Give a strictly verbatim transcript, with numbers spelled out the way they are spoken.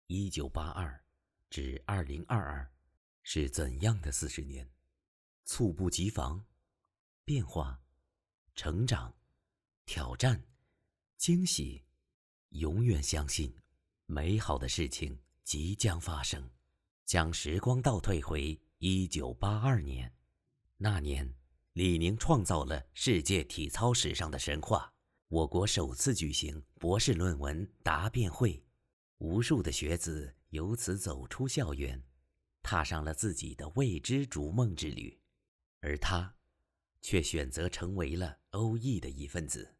一九八二至二零二二是怎样的四十年？猝不及防，变化，成长，挑战，惊喜，永远相信美好的事情即将发生。将时光倒退回一九八二年，那年李宁创造了世界体操史上的神话，我国首次举行博士论文答辩会，无数的学子由此走出校园，踏上了自己的未知逐梦之旅。而他却选择成为了欧艺的一份子。